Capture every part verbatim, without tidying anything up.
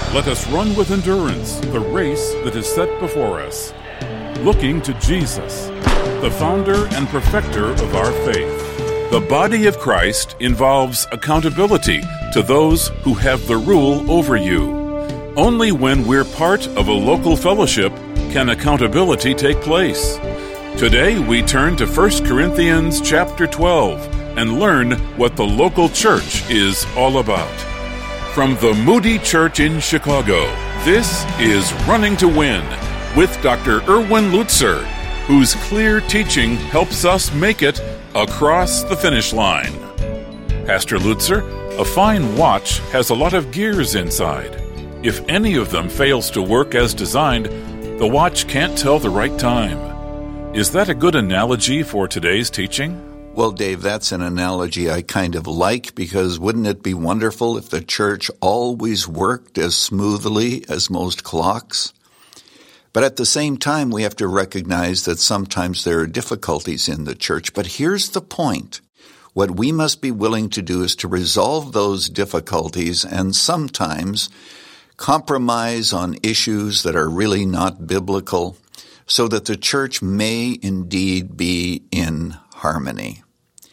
Let us run with endurance the race that is set before us, looking to Jesus, the founder and perfecter of our faith. The body of Christ involves accountability to those who have the rule over you. Only when we're part of a local fellowship can accountability take place. Today we turn to First Corinthians chapter twelve and learn what the local church is all about. From the Moody Church in Chicago, this is Running to Win with Doctor Erwin Lutzer, whose clear teaching helps us make it across the finish line. Pastor Lutzer, a fine watch has a lot of gears inside. If any of them fails to work as designed, the watch can't tell the right time. Is that a good analogy for today's teaching? Well, Dave, that's an analogy I kind of like, because wouldn't it be wonderful if the church always worked as smoothly as most clocks? But at the same time, we have to recognize that sometimes there are difficulties in the church. But here's the point. What we must be willing to do is to resolve those difficulties and sometimes compromise on issues that are really not biblical so that the church may indeed be in harmony.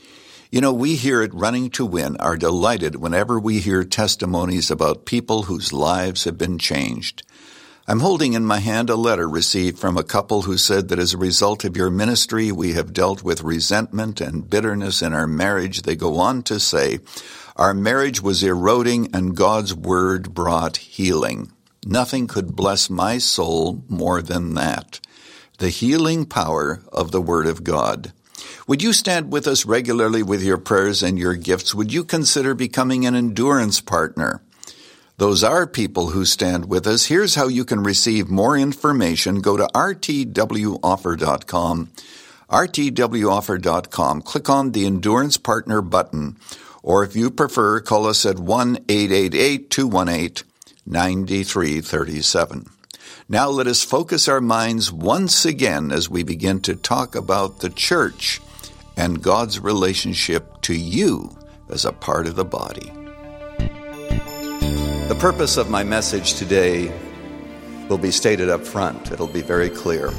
You know, we here at Running to Win are delighted whenever we hear testimonies about people whose lives have been changed. I'm holding in my hand a letter received from a couple who said that as a result of your ministry, we have dealt with resentment and bitterness in our marriage. They go on to say, our marriage was eroding and God's word brought healing. Nothing could bless my soul more than that. The healing power of the Word of God. Would you stand with us regularly with your prayers and your gifts? Would you consider becoming an endurance partner? Those are people who stand with us. Here's how you can receive more information. Go to r t w offer dot com, r t w offer dot com. Click on the Endurance Partner button. Or if you prefer, call us at one eight eight eight, two one eight, nine three three seven. Now let us focus our minds once again as we begin to talk about the church and God's relationship to you as a part of the body. The purpose of my message today will be stated up front. It'll be very clear.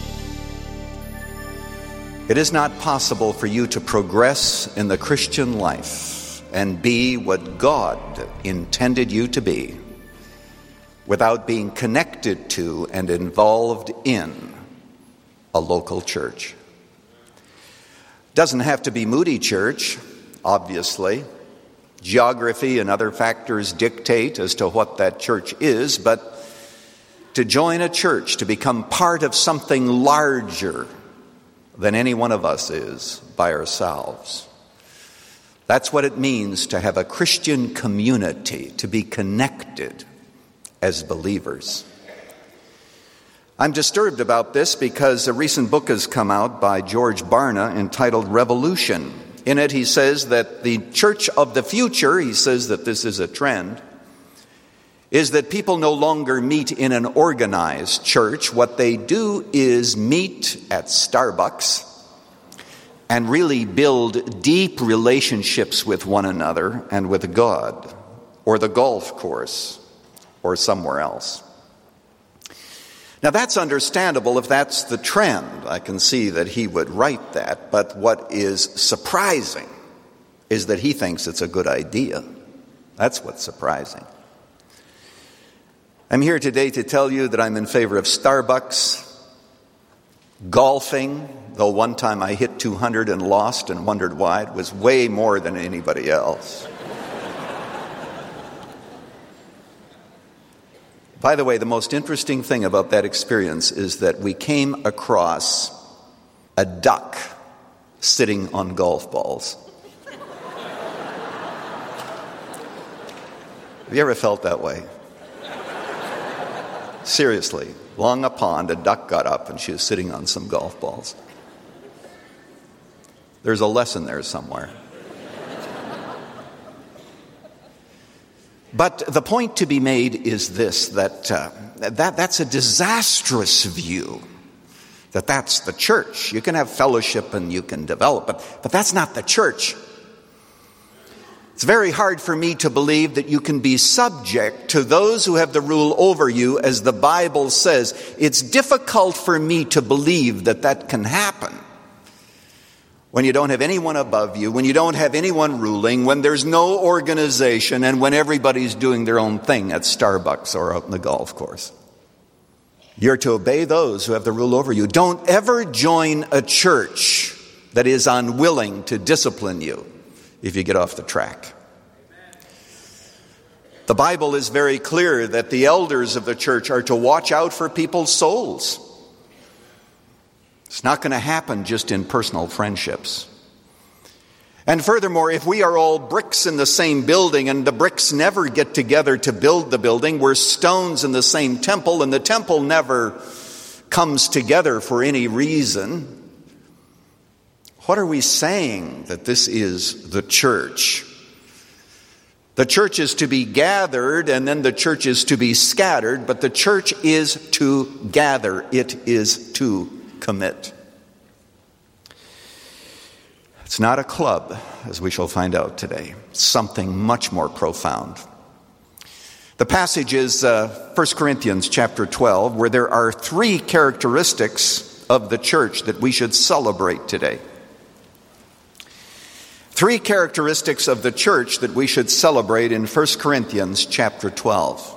It is not possible for you to progress in the Christian life and be what God intended you to be without being connected to and involved in a local church. Doesn't have to be Moody Church, obviously. Geography and other factors dictate as to what that church is, but to join a church, to become part of something larger than any one of us is by ourselves. That's what it means to have a Christian community, to be connected as believers. I'm disturbed about this because a recent book has come out by George Barna entitled Revolution. In it he says that the church of the future, he says that this is a trend, is that people no longer meet in an organized church. What they do is meet at Starbucks and really build deep relationships with one another and with God, or the golf course, or somewhere else. Now that's understandable if that's the trend. I can see that he would write that, but what is surprising is that he thinks it's a good idea. That's what's surprising. I'm here today to tell you that I'm in favor of Starbucks, golfing, though one time I hit two hundred and lost and wondered why. It was way more than anybody else. By the way, the most interesting thing about that experience is that we came across a duck sitting on golf balls. Have you ever felt that way? Seriously, along a pond, a duck got up and she was sitting on some golf balls. There's a lesson there somewhere. But the point to be made is this, that, uh, that that's a disastrous view, that that's the church. You can have fellowship and you can develop, but, but that's not the church. It's very hard for me to believe that you can be subject to those who have the rule over you, as the Bible says. It's difficult for me to believe that that can happen when you don't have anyone above you, when you don't have anyone ruling, when there's no organization, and when everybody's doing their own thing at Starbucks or out in the golf course. You're to obey those who have the rule over you. Don't ever join a church that is unwilling to discipline you if you get off the track. The Bible is very clear that the elders of the church are to watch out for people's souls. It's not going to happen just in personal friendships. And furthermore, if we are all bricks in the same building and the bricks never get together to build the building, we're stones in the same temple and the temple never comes together for any reason, what are we saying that this is the church? The church is to be gathered and then the church is to be scattered, but the church is to gather. It is to commit. It's not a club, as we shall find out today. It's something much more profound. The passage is uh, First Corinthians chapter twelve, where there are three characteristics of the church that we should celebrate today. Three characteristics of the church that we should celebrate in First Corinthians chapter twelve.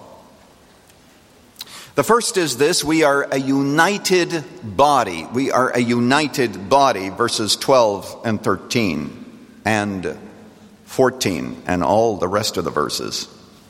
The first is this: we are a united body. We are a united body, verses twelve and thirteen and fourteen and all the rest of the verses.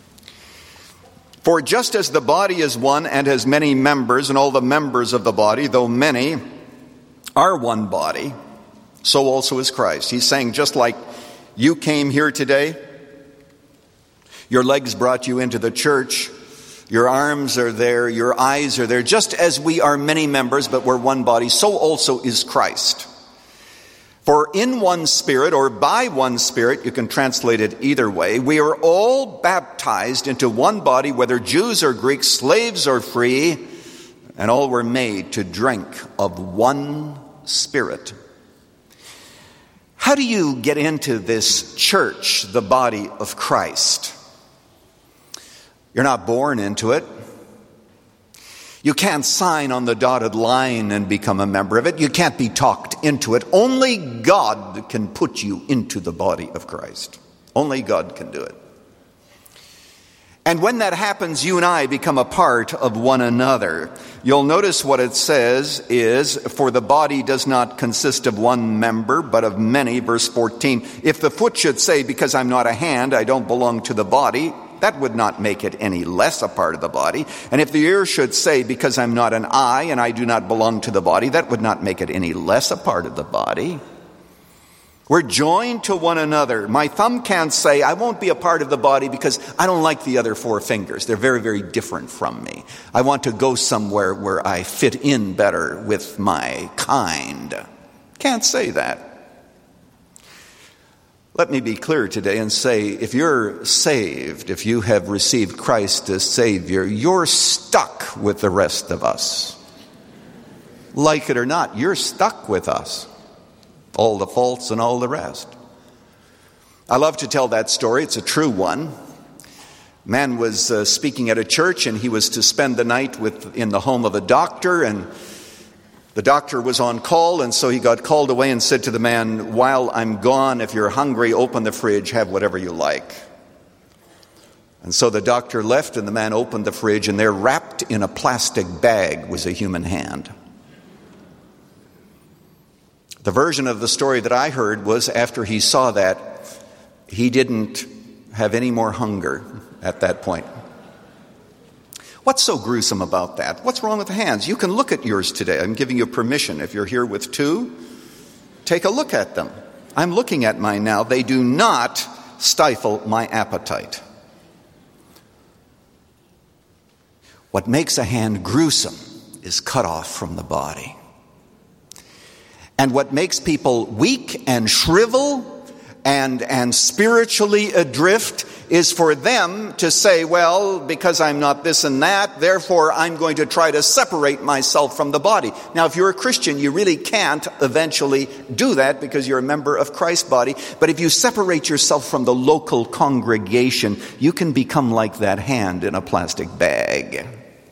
For just as the body is one and has many members, and all the members of the body, though many, are one body, so also is Christ. He's saying, just like you came here today, your legs brought you into the church, your arms are there, your eyes are there, just as we are many members, but we're one body, so also is Christ. For in one Spirit, or by one Spirit, you can translate it either way, we are all baptized into one body, whether Jews or Greeks, slaves or free, and all were made to drink of one Spirit. How do you get into this church, the body of Christ? You're not born into it. You can't sign on the dotted line and become a member of it. You can't be talked into it. Only God can put you into the body of Christ. Only God can do it. And when that happens, you and I become a part of one another. You'll notice what it says is, for the body does not consist of one member, but of many, verse fourteen. If the foot should say, because I'm not a hand, I don't belong to the body, that would not make it any less a part of the body. And if the ear should say, because I'm not an eye and I do not belong to the body, that would not make it any less a part of the body. We're joined to one another. My thumb can't say, I won't be a part of the body because I don't like the other four fingers. They're very, very different from me. I want to go somewhere where I fit in better with my kind. Can't say that. Let me be clear today and say, if you're saved, if you have received Christ as Savior, you're stuck with the rest of us. Like it or not, you're stuck with us. All the faults and all the rest. I love to tell that story. It's a true one. Man was uh, speaking at a church, and he was to spend the night with in the home of a doctor, and the doctor was on call, and so he got called away and said to the man, while I'm gone, if you're hungry, open the fridge, have whatever you like. And so the doctor left, and the man opened the fridge, and there, wrapped in a plastic bag, was a human hand. The version of the story that I heard was, after he saw that, he didn't have any more hunger at that point. What's so gruesome about that? What's wrong with the hands? You can look at yours today. I'm giving you permission. If you're here with two, take a look at them. I'm looking at mine now. They do not stifle my appetite. What makes a hand gruesome is cut off from the body. And what makes people weak and shrivel and, and spiritually adrift is for them to say, well, because I'm not this and that, therefore I'm going to try to separate myself from the body. Now, if you're a Christian, you really can't eventually do that because you're a member of Christ's body. But if you separate yourself from the local congregation, you can become like that hand in a plastic bag.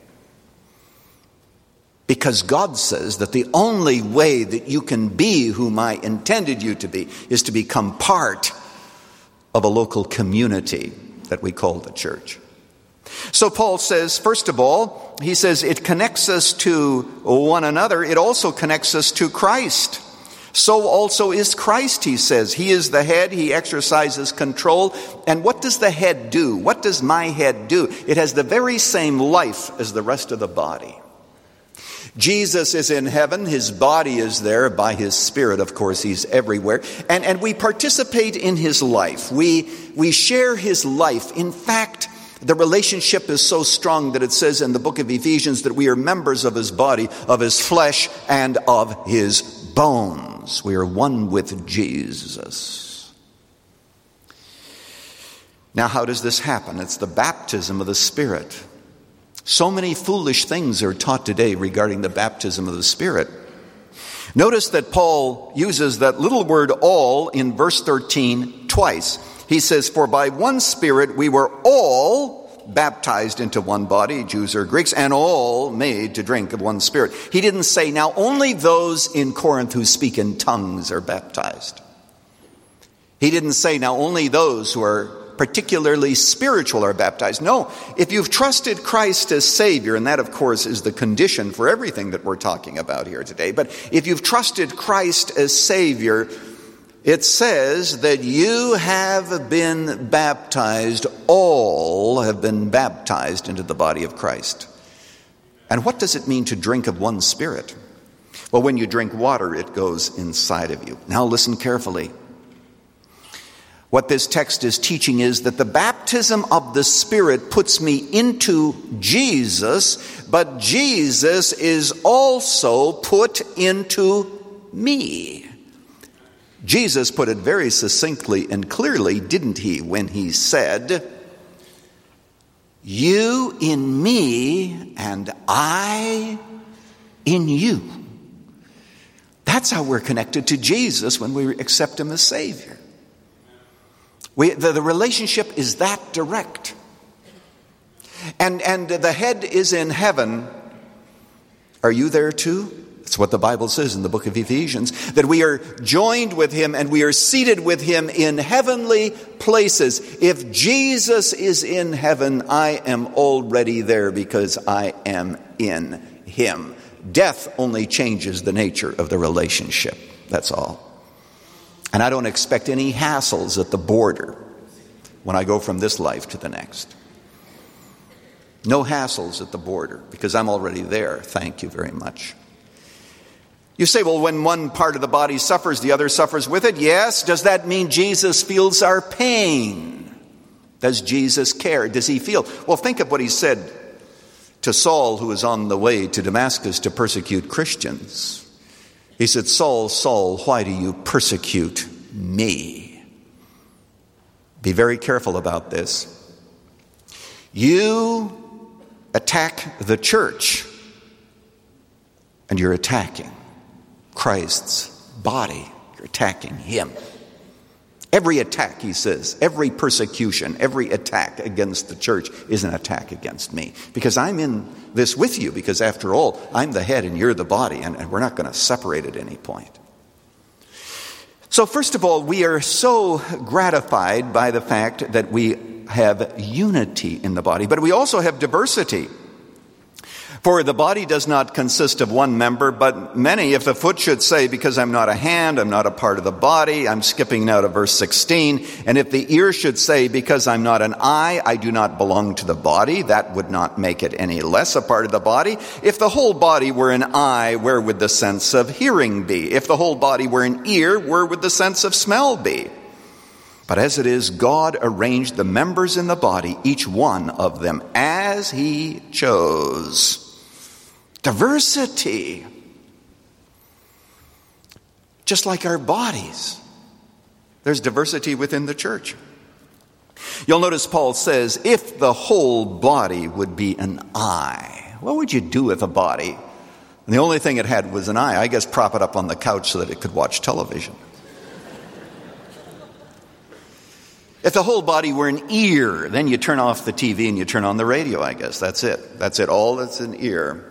Because God says that the only way that you can be whom I intended you to be is to become part of a local community that we call the church. So Paul says, first of all, he says it connects us to one another. It also connects us to Christ. So also is Christ, he says. He is the head. He exercises control. And what does the head do? What does my head do? It has the very same life as the rest of the body. Jesus is in heaven. His body is there by his Spirit. Of course, he's everywhere. And, and we participate in his life. We, we share his life. In fact, the relationship is so strong that it says in the book of Ephesians that we are members of his body, of his flesh, and of his bones. We are one with Jesus. Now, how does this happen? It's the baptism of the Spirit. So many foolish things are taught today regarding the baptism of the Spirit. Notice that Paul uses that little word all in verse thirteen twice. He says, for by one Spirit we were all baptized into one body, Jews or Greeks, and all made to drink of one Spirit. He didn't say, now only those in Corinth who speak in tongues are baptized. He didn't say, now only those who are particularly spiritual are baptized. No, if you've trusted Christ as Savior, and that of course is the condition for everything that we're talking about here today, but if you've trusted Christ as Savior, it says that you have been baptized, all have been baptized into the body of Christ. And what does it mean to drink of one Spirit? Well, when you drink water, it goes inside of you. Now listen carefully. What this text is teaching is that the baptism of the Spirit puts me into Jesus, but Jesus is also put into me. Jesus put it very succinctly and clearly, didn't he, when he said, you in me and I in you. That's how we're connected to Jesus when we accept him as Savior. We, the, the relationship is that direct. And, and the head is in heaven. Are you there too? That's what the Bible says in the book of Ephesians, that we are joined with him and we are seated with him in heavenly places. If Jesus is in heaven, I am already there because I am in him. Death only changes the nature of the relationship. That's all. And I don't expect any hassles at the border when I go from this life to the next. No hassles at the border because I'm already there. Thank you very much. You say, well, when one part of the body suffers, the other suffers with it. Yes. Does that mean Jesus feels our pain? Does Jesus care? Does he feel? Well, think of what he said to Saul, who was on the way to Damascus to persecute Christians. He said, Saul, Saul, why do you persecute me? Be very careful about this. You attack the church, and you're attacking Christ's body. You're attacking him. Every attack, he says, every persecution, every attack against the church is an attack against me. Because I'm in this with you, because after all, I'm the head and you're the body, and, and we're not going to separate at any point. So first of all, we are so gratified by the fact that we have unity in the body, but we also have diversity. For the body does not consist of one member, but many. If the foot should say, because I'm not a hand, I'm not a part of the body, I'm skipping now to verse sixteen. And if the ear should say, because I'm not an eye, I do not belong to the body, that would not make it any less a part of the body. If the whole body were an eye, where would the sense of hearing be? If the whole body were an ear, where would the sense of smell be? But as it is, God arranged the members in the body, each one of them, as he chose. Diversity. Just like our bodies. There's diversity within the church. You'll notice Paul says, if the whole body would be an eye, what would you do with a body? And the only thing it had was an eye. I guess prop it up on the couch so that it could watch television. If the whole body were an ear, then you turn off the T V and you turn on the radio, I guess. That's it. That's it. All that's an ear.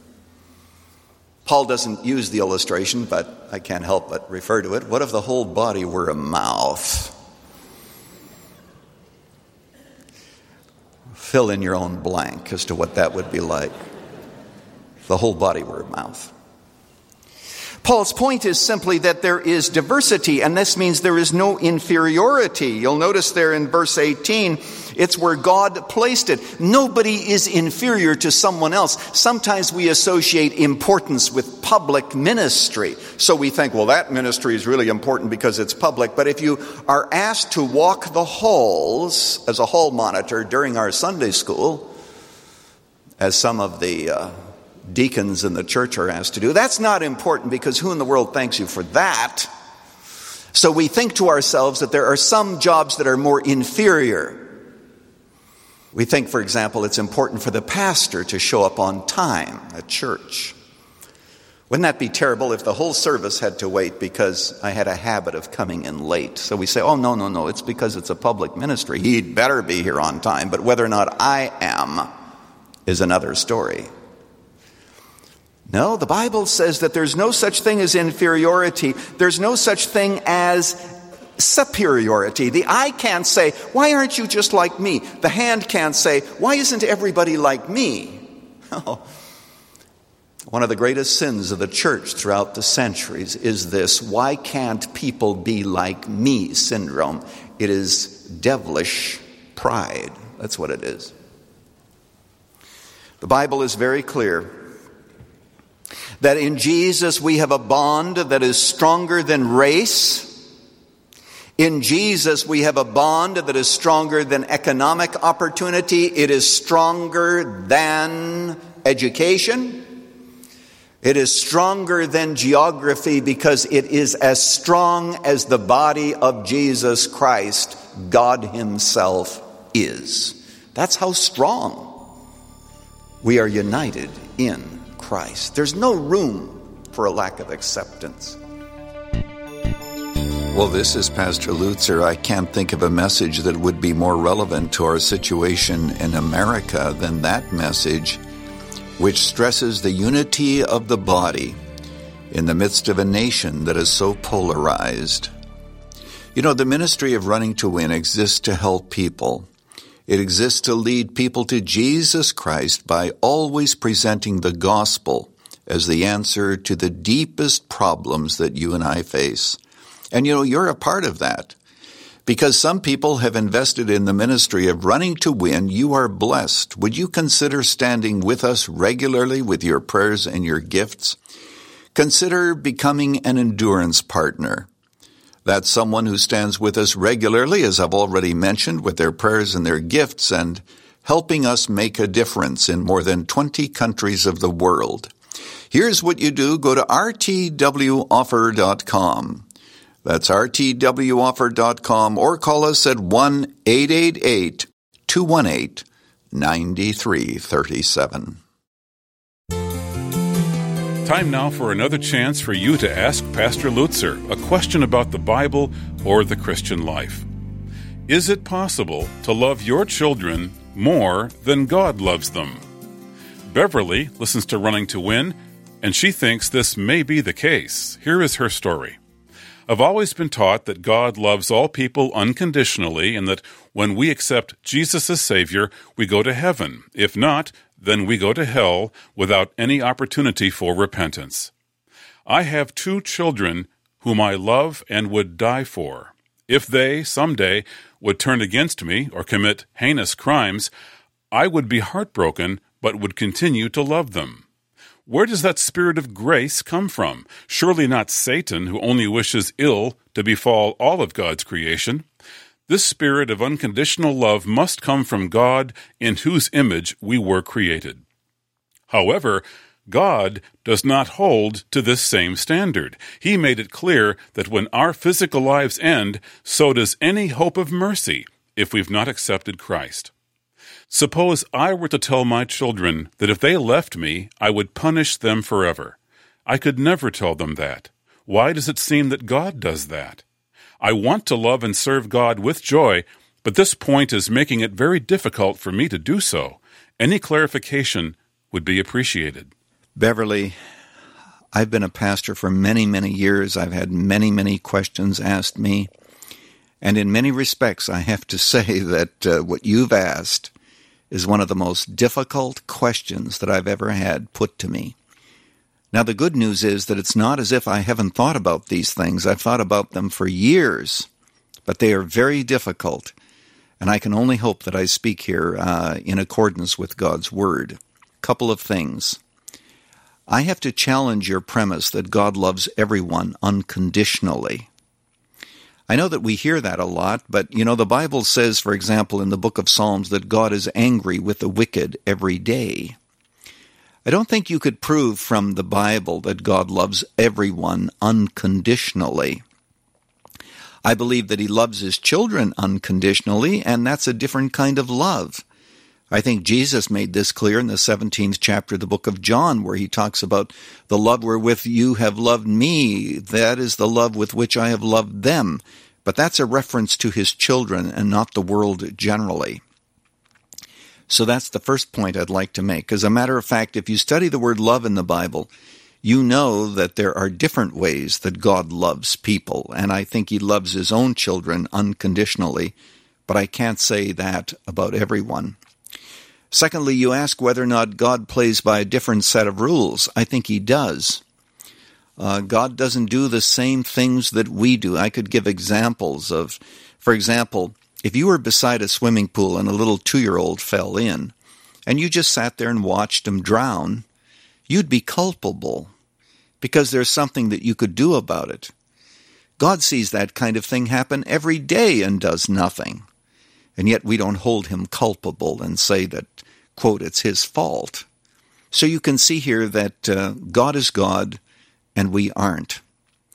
Paul doesn't use the illustration, but I can't help but refer to it. What if the whole body were a mouth? Fill in your own blank as to what that would be like. If the whole body were a mouth. Paul's point is simply that there is diversity, and this means there is no inferiority. You'll notice there in verse eighteen, it's where God placed it. Nobody is inferior to someone else. Sometimes we associate importance with public ministry. So we think, well, that ministry is really important because it's public. But if you are asked to walk the halls as a hall monitor during our Sunday school, as some of the uh, deacons in the church are asked to do, that's not important because who in the world thanks you for that? So we think to ourselves that there are some jobs that are more inferior. We think, for example, it's important for the pastor to show up on time at church. Wouldn't that be terrible if the whole service had to wait because I had a habit of coming in late? So we say, oh, no, no, no, it's because it's a public ministry. He'd better be here on time, but whether or not I am is another story. No, the Bible says that there's no such thing as inferiority. There's no such thing as superiority. The eye can't say, why aren't you just like me? The hand can't say, why isn't everybody like me? Oh. One of the greatest sins of the church throughout the centuries is this, why can't people be like me syndrome. It is devilish pride. That's what it is. The Bible is very clear that in Jesus we have a bond that is stronger than race. In Jesus we have a bond that is stronger than economic opportunity. It is stronger than education. It is stronger than geography because it is as strong as the body of Jesus Christ, God Himself, is. That's how strong we are united in Christ. There's no room for a lack of acceptance. Well, this is Pastor Lutzer. I can't think of a message that would be more relevant to our situation in America than that message, which stresses the unity of the body in the midst of a nation that is so polarized. You know, the ministry of Running to Win exists to help people. It exists to lead people to Jesus Christ by always presenting the gospel as the answer to the deepest problems that you and I face. And you know, you're a part of that. Because some people have invested in the ministry of Running to Win, you are blessed. Would you consider standing with us regularly with your prayers and your gifts? Consider becoming an endurance partner. That's someone who stands with us regularly, as I've already mentioned, with their prayers and their gifts and helping us make a difference in more than twenty countries of the world. Here's what you do. Go to r t w offer dot com. That's r t w offer dot com or call us at one eight eight eight, two one eight, nine three three seven. Time now for another chance for you to ask Pastor Lutzer a question about the Bible or the Christian life. Is it possible to love your children more than God loves them? Beverly listens to Running to Win, and she thinks this may be the case. Here is her story. I've always been taught that God loves all people unconditionally and that when we accept Jesus as Savior, we go to heaven. If not, then we go to hell without any opportunity for repentance. I have two children whom I love and would die for. If they, someday, would turn against me or commit heinous crimes, I would be heartbroken but would continue to love them. Where does that spirit of grace come from? Surely not Satan, who only wishes ill to befall all of God's creation. This spirit of unconditional love must come from God, in whose image we were created. However, God does not hold to this same standard. He made it clear that when our physical lives end, so does any hope of mercy if we've not accepted Christ. Suppose I were to tell my children that if they left me, I would punish them forever. I could never tell them that. Why does it seem that God does that? I want to love and serve God with joy, but this point is making it very difficult for me to do so. Any clarification would be appreciated. Beverly, I've been a pastor for many, many years. I've had many, many questions asked me. And in many respects, I have to say that uh, what you've asked is one of the most difficult questions that I've ever had put to me. Now, the good news is that it's not as if I haven't thought about these things. I've thought about them for years, but they are very difficult. And I can only hope that I speak here uh, in accordance with God's Word. Couple of things. I have to challenge your premise that God loves everyone unconditionally. I know that we hear that a lot, but, you know, the Bible says, for example, in the book of Psalms, that God is angry with the wicked every day. I don't think you could prove from the Bible that God loves everyone unconditionally. I believe that he loves his children unconditionally, and that's a different kind of love. I think Jesus made this clear in the seventeenth chapter of the book of John, where he talks about the love wherewith you have loved me. That is the love with which I have loved them. But that's a reference to his children and not the world generally. So that's the first point I'd like to make. As a matter of fact, if you study the word love in the Bible, you know that there are different ways that God loves people. And I think he loves his own children unconditionally. But I can't say that about everyone. Secondly, you ask whether or not God plays by a different set of rules. I think he does. Uh, God doesn't do the same things that we do. I could give examples of, for example, if you were beside a swimming pool and a little two-year-old fell in, and you just sat there and watched him drown, you'd be culpable because there's something that you could do about it. God sees that kind of thing happen every day and does nothing. And yet we don't hold him culpable and say that, quote, it's his fault. So you can see here that uh, God is God and we aren't.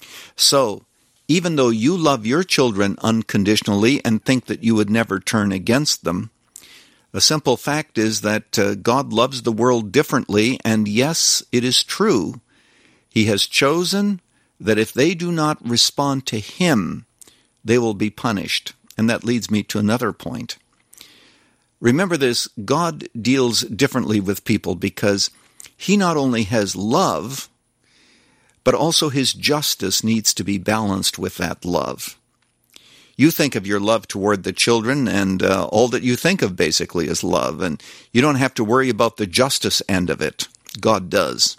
So even though you love your children unconditionally and think that you would never turn against them, the simple fact is that uh, God loves the world differently, and yes, it is true. He has chosen that if they do not respond to him, they will be punished. And that leads me to another point. Remember this, God deals differently with people because he not only has love, but also his justice needs to be balanced with that love. You think of your love toward the children, and uh, all that you think of basically is love, and you don't have to worry about the justice end of it. God does.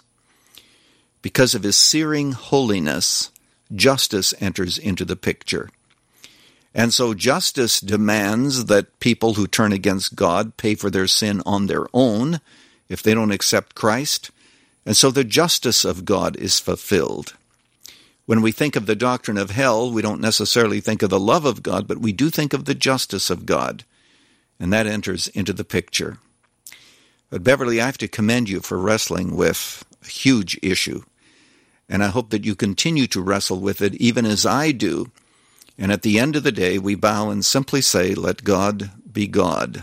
Because of his searing holiness, justice enters into the picture. And so justice demands that people who turn against God pay for their sin on their own if they don't accept Christ. And so the justice of God is fulfilled. When we think of the doctrine of hell, we don't necessarily think of the love of God, but we do think of the justice of God. And that enters into the picture. But Beverly, I have to commend you for wrestling with a huge issue. And I hope that you continue to wrestle with it even as I do. And at the end of the day, we bow and simply say, let God be God.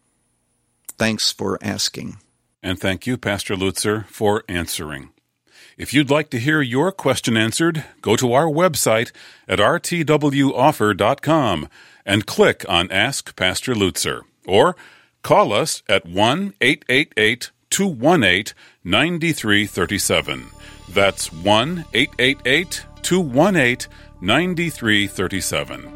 Thanks for asking. And thank you, Pastor Lutzer, for answering. If you'd like to hear your question answered, go to our website at r t w offer dot com and click on Ask Pastor Lutzer. Or call us at one eight eight eight, two one eight, nine three three seven. That's one eight eight eight, two one eight, nine three three seven.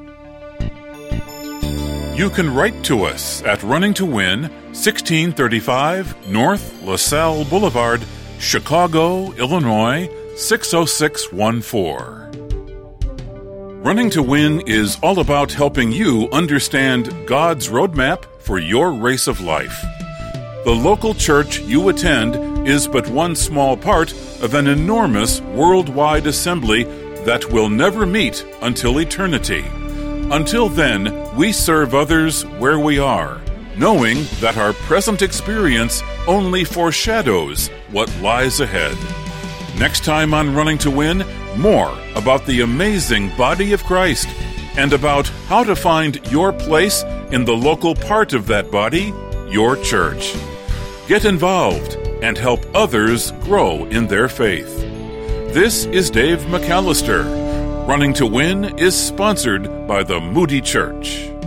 You can write to us at Running to Win, sixteen thirty-five North LaSalle Boulevard, Chicago, Illinois, six oh six one four. Running to Win is all about helping you understand God's roadmap for your race of life. The local church you attend is but one small part of an enormous worldwide assembly that will never meet until eternity. Until then, we serve others where we are, knowing that our present experience only foreshadows what lies ahead. Next time on Running to Win, more about the amazing body of Christ and about how to find your place in the local part of that body, your church. Get involved and help others grow in their faith. This is Dave McAllister. Running to Win is sponsored by the Moody Church.